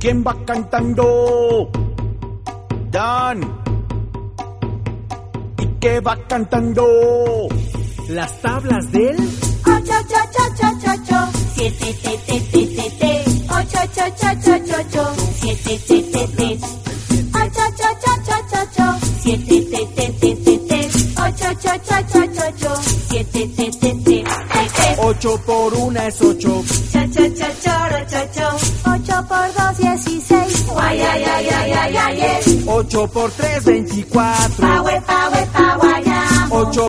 ¿Quién va cantando? Dan. ¿Y qué va cantando? Las tablas del 8, 7, 8, 7, 7, 8 por 1 es 8. 8 por 2, 16. 8 por 3, 24. 8